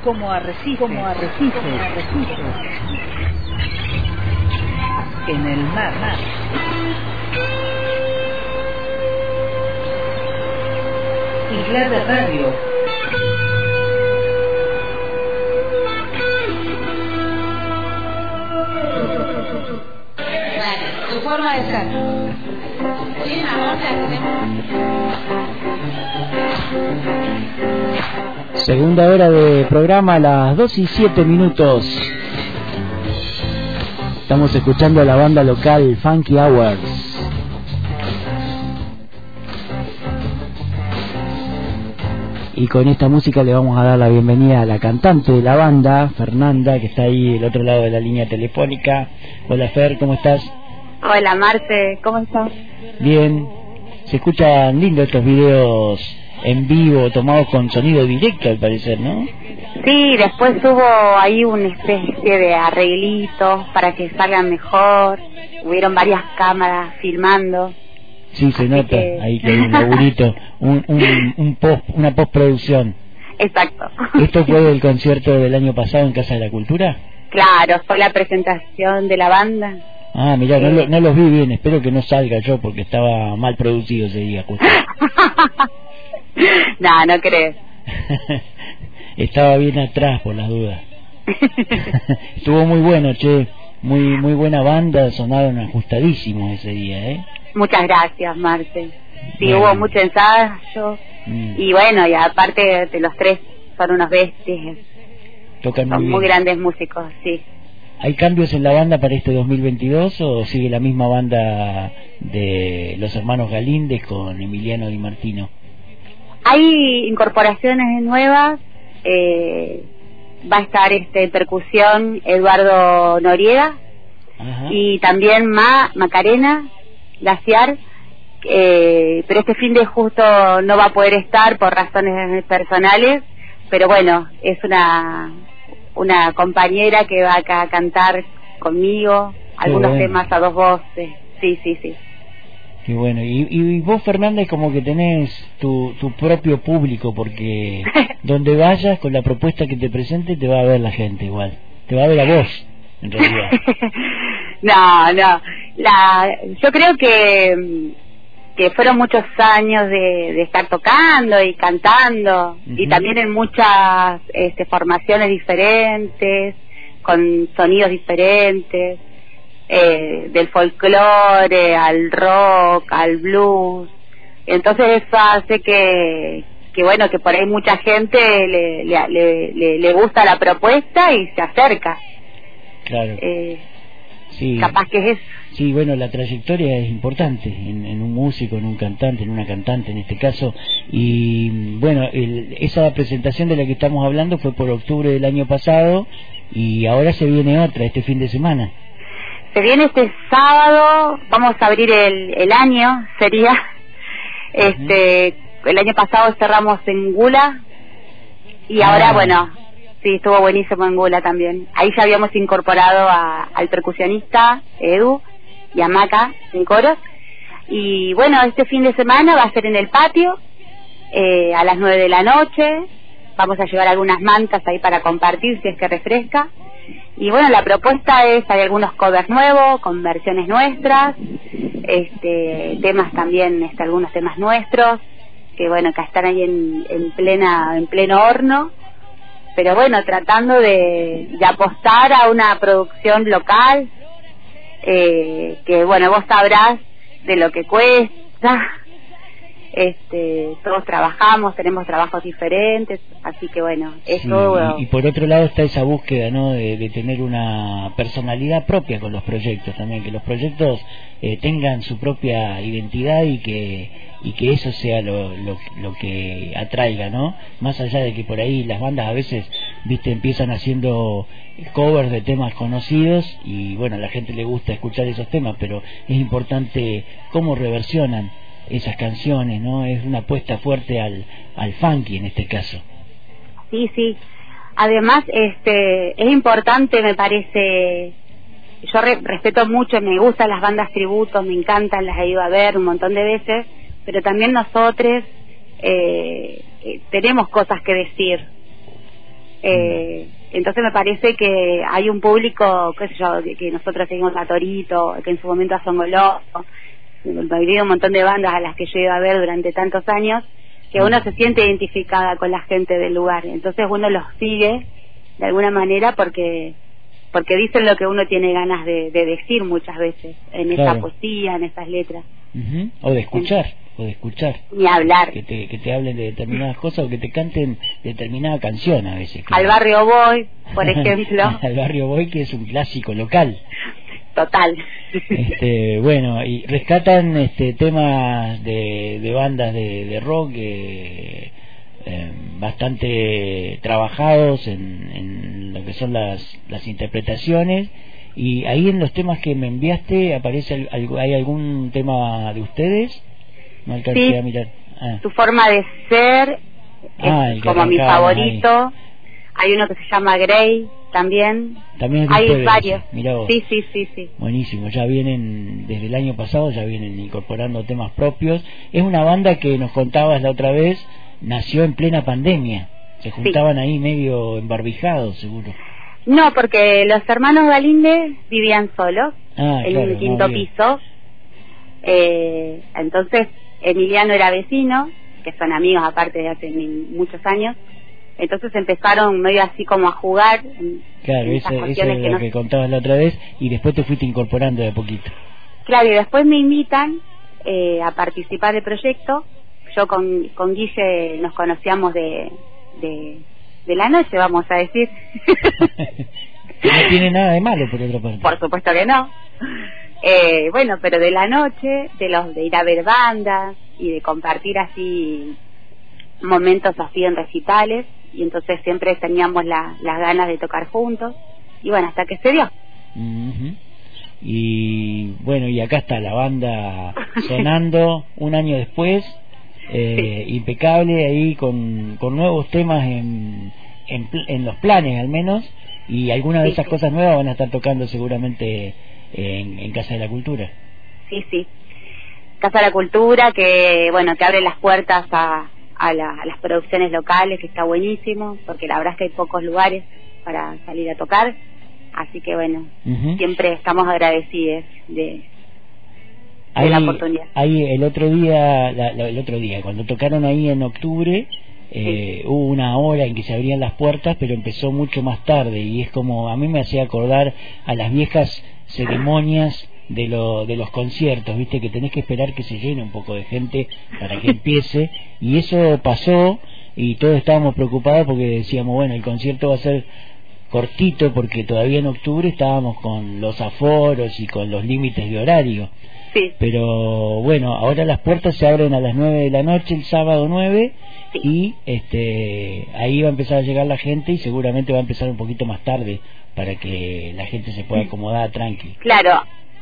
como arrecife, en el mar. Isla de Radio. Tu forma de ser. Sí, ahora tenemos. Segunda hora de programa a las 2:07. Estamos escuchando a la banda local Funky Hours. Y con esta música le vamos a dar la bienvenida a la cantante de la banda, Fernanda, que está ahí del otro lado de la línea telefónica. Hola Fer, ¿cómo estás? Hola Marce, ¿cómo estás? Bien. Se escuchan lindos estos videos en vivo, tomados con sonido directo al parecer, ¿no? Sí, después hubo ahí una especie de arreglitos para que salgan mejor. Hubieron varias cámaras filmando. Sí, se nota, ahí que hay un laburito, una postproducción. Exacto. ¿Esto fue del concierto del año pasado en Casa de la Cultura? Claro, fue la presentación de la banda. Ah, mirá, no los vi bien, espero que no salga yo porque estaba mal producido ese día justo. No crees. Estaba bien atrás por las dudas. Estuvo muy bueno, che, muy buena banda, sonaron ajustadísimos ese día, ¿eh? Muchas gracias, Marce. Sí, bueno. Hubo mucho ensayo. Y bueno, y aparte de los tres, son unos bestias. Tocan son muy grandes músicos, sí. ¿Hay cambios en la banda para este 2022 o sigue la misma banda de los hermanos Galíndez con Emiliano Di Martino? Hay incorporaciones nuevas. Va a estar en percusión Eduardo Noriega. Ajá. Y también Macarena Glaciar, pero este fin de justo no va a poder estar por razones personales, pero bueno, es una compañera que va acá a cantar conmigo algunos temas a dos voces. Sí. Qué bueno. Y vos, Fernanda, es como que tenés tu propio público, porque donde vayas con la propuesta que te presente te va a ver la gente igual, te va a ver a vos en realidad. No, yo creo que fueron muchos años de estar tocando y cantando. Uh-huh. Y también en muchas formaciones diferentes, con sonidos diferentes, del folclore al rock, al blues. Entonces eso hace que bueno, que por ahí mucha gente le gusta la propuesta y se acerca. Claro. Sí. Capaz que es eso. Sí, bueno, la trayectoria es importante en un músico, en un cantante, en una cantante en este caso. Y bueno, esa presentación de la que estamos hablando fue por octubre del año pasado y ahora se viene otra este fin de semana. Se viene este sábado, vamos a abrir el año, sería. El año pasado cerramos en Gula y ahora, bueno, sí, estuvo buenísimo en Gula también. Ahí ya habíamos incorporado al percusionista Edu y a Maca en coros. Y bueno, este fin de semana va a ser en el patio, a las 9 de la noche. Vamos a llevar algunas mantas ahí para compartir si es que refresca. Y bueno, la propuesta es, hay algunos covers nuevos, con versiones nuestras, temas también, algunos temas nuestros, que bueno, que están ahí en pleno horno. Pero bueno, tratando de apostar a una producción local, que bueno, vos sabrás de lo que cuesta. Todos trabajamos, tenemos trabajos diferentes, así que bueno, eso. Sí, y por otro lado está esa búsqueda, ¿no?, de tener una personalidad propia con los proyectos también, que los proyectos tengan su propia identidad y que eso sea lo que atraiga, ¿no? Más allá de que por ahí las bandas a veces, empiezan haciendo covers de temas conocidos y bueno, a la gente le gusta escuchar esos temas, pero es importante cómo reversionan esas canciones, ¿no? Es una apuesta fuerte al funky en este caso. Sí. Además, es importante, me parece. Yo respeto mucho, me gustan las bandas tributos, me encantan, las he ido a ver un montón de veces, pero también nosotros tenemos cosas que decir. Entonces me parece que hay un público, qué sé yo, que nosotros seguimos a Torito, que en su momento a Songoló, ha habido un montón de bandas a las que yo iba a ver durante tantos años, que uno se siente identificada con la gente del lugar, entonces uno los sigue de alguna manera porque dicen lo que uno tiene ganas de decir muchas veces, en esa poesía, en esas letras. O de escuchar. Ni hablar. Que te hablen de determinadas cosas o que te canten determinada canción a veces. Al Barrio Boy, por ejemplo. Al Barrio Boy, que es un clásico local. Total. Bueno, y rescatan temas de bandas de rock bastante trabajados en lo que son las interpretaciones. Y ahí en los temas que me enviaste aparece hay algún tema de ustedes. No alcancé a mirar. Tu forma de ser es como mi favorito. Ahí. Hay uno que se llama Grey también hay varios. Mirá vos. Sí. Buenísimo, ya vienen desde el año pasado, ya vienen incorporando temas propios. Es una banda que nos contabas la otra vez, nació en plena pandemia. Se juntaban ahí medio embarbijados, seguro. No, porque los hermanos Galíndez vivían solos en un quinto piso. Entonces Emiliano era vecino, que son amigos aparte de hace muchos años. Entonces empezaron medio así como a jugar. Claro, eso es lo que contabas la otra vez, y después te fuiste incorporando de a poquito. Claro, y después me invitan a participar del proyecto. Yo con Guille nos conocíamos de la noche, vamos a decir. Que no tiene nada de malo, por otra parte. Por supuesto que no. Bueno, pero de la noche, de ir a ver bandas y de compartir así momentos así en recitales, y entonces siempre teníamos las ganas de tocar juntos, y bueno, hasta que se dio. Y bueno, y acá está la banda sonando un año después, impecable ahí con nuevos temas en los planes al menos, y algunas de esas cosas nuevas van a estar tocando seguramente en Casa de la Cultura. Sí, Casa de la Cultura, que bueno, que abre las puertas a las producciones locales, que está buenísimo, porque la verdad es que hay pocos lugares para salir a tocar, así que bueno, siempre estamos agradecidos de la oportunidad. Ahí el otro día, cuando tocaron ahí en octubre, hubo una hora en que se abrían las puertas, pero empezó mucho más tarde, y es como, a mí me hacía acordar a las viejas ceremonias de los conciertos, viste, que tenés que esperar que se llene un poco de gente para que empiece, y eso pasó, y todos estábamos preocupados porque decíamos, bueno, el concierto va a ser cortito, porque todavía en octubre estábamos con los aforos y con los límites de horario. Pero bueno, ahora las puertas se abren a las 9 de la noche, el sábado 9, y ahí va a empezar a llegar la gente, y seguramente va a empezar un poquito más tarde para que la gente se pueda acomodar tranqui. Claro,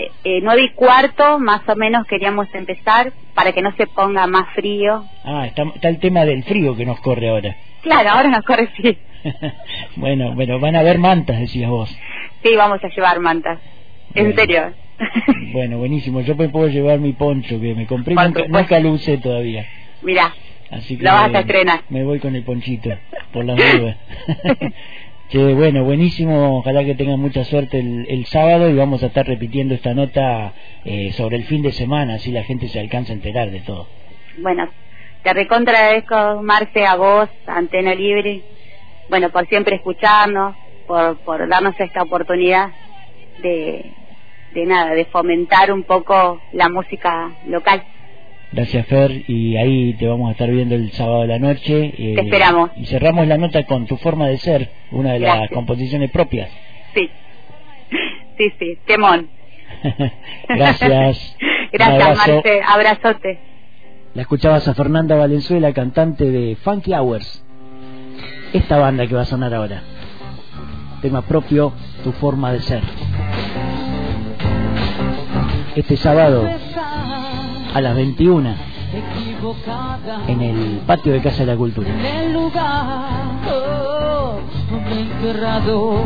9:15 más o menos queríamos empezar, para que no se ponga más frío. Está el tema del frío que nos corre ahora. Claro, ahora nos corre, sí. Bueno, van a haber mantas, decías vos. Sí, vamos a llevar mantas, en serio. Bueno, buenísimo. Yo me puedo llevar mi poncho que me compré, nunca lo usé todavía. Mirá, así que lo vas a estrenar. Me voy con el ponchito, por las dudas. Che, bueno, buenísimo. Ojalá que tengan mucha suerte el sábado, y vamos a estar repitiendo esta nota sobre el fin de semana, así la gente se alcanza a enterar de todo. Bueno, te recontra agradezco, Marce, a vos, a Antena Libre, bueno, por siempre escucharnos, por darnos esta oportunidad de fomentar un poco la música local. Gracias, Fer, y ahí te vamos a estar viendo el sábado de la noche. Te esperamos. Y cerramos la nota con Tu Forma de Ser, una de las composiciones propias. Sí, temón. Gracias. Gracias, Marce, abrazote. La escuchabas a Fernanda Valenzuela, cantante de Funky Hours, esta banda que va a sonar ahora. Tema propio, Tu Forma de Ser. Este sábado a las 21 en el patio de Casa de la Cultura. En el lugar enterrado,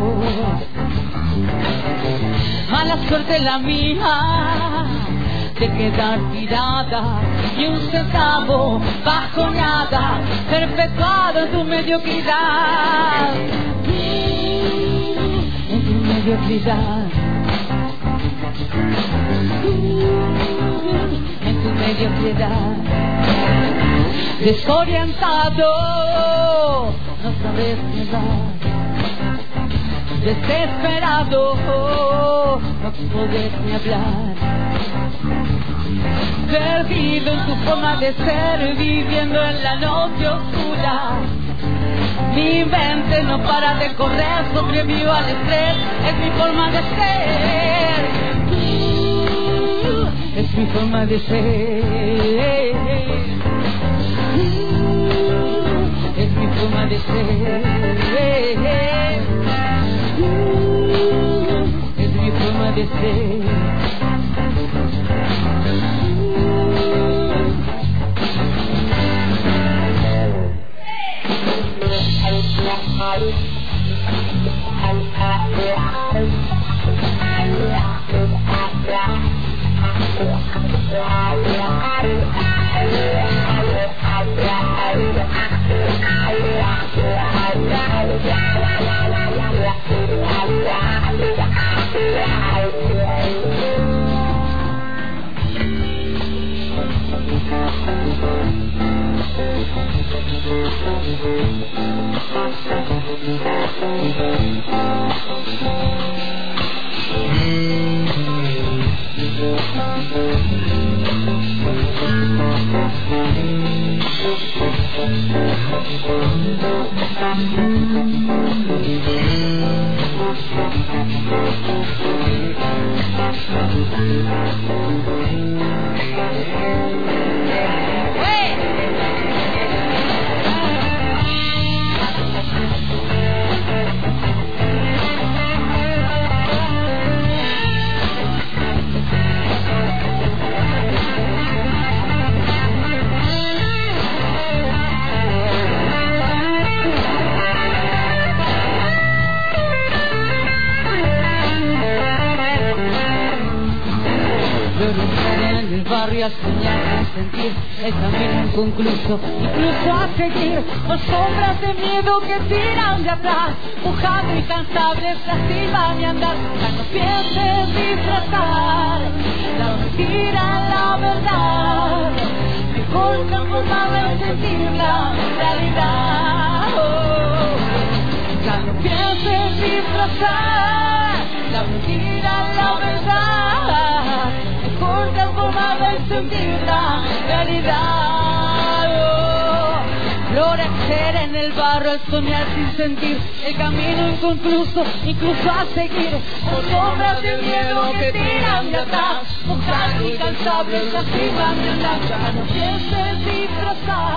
mala suerte la mía de quedar tirada, y un centavo bajo nada, perpetuado en tu mediocridad. mediocridad. En tu mediocridad. Desorientado, no sabes nadar. Desesperado, no puedes ni hablar. Perdido en tu forma de ser, viviendo en la noche oscura. Mi mente no para de correr, sobrevivo al estrés, es mi forma de ser. Es mi forma de ser. Es mi forma de ser. Es mi forma de ser. A soñar y sentir el camino inconcluso, incluso a seguir por sombras de miedo que tiran de atrás, mojado y cansable lastima mi andar. Ya no pienses disfrazar la mentira en la verdad, mejor transformarla en sentir la realidad. Ya no pienses disfrazar la mentira en la verdad, mejor transformada en sentir la realidad. Florecer en el barro, al soñar sin sentir el camino inconcluso, incluso a seguir por sombras de miedo que tiran de atrás, mojado y cansable lastiman mi andar. Ya no pienses disfrazar